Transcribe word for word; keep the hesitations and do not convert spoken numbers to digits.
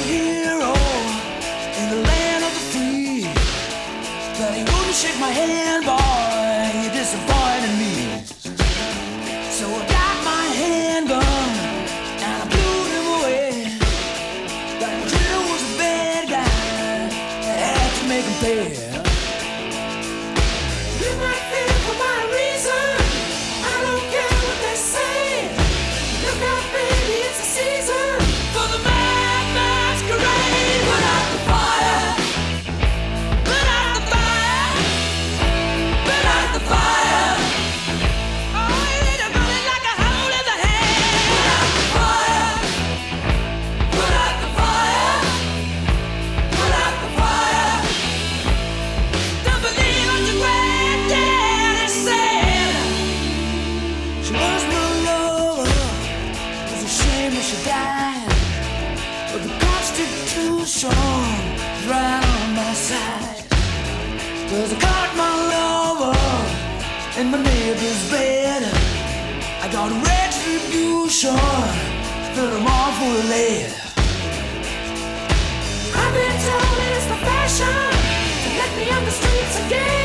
hero in the land of the free, but he wouldn't shake my hand, boy, he disappointed me. So I got my handgun and I blew him away. That Jill was a bad guy, I had to make him pay. You might think for my reason, I don't care what they say. Look out, baby, it's a season for the mad masquerade. Put out the fire, put out the fire, put out the fire. Oh, it's burning like a hole in the head. Put out the fire, put out the fire, put out the fire. Don't believe what your granddaddy said. She was my lover. It's a shame that she died, but the Constitution is right on my side. 'Cause I caught my lover in my neighbor's bed. I got retribution, fill them all full of lead. I've been told it's the fashion to let me on the streets again.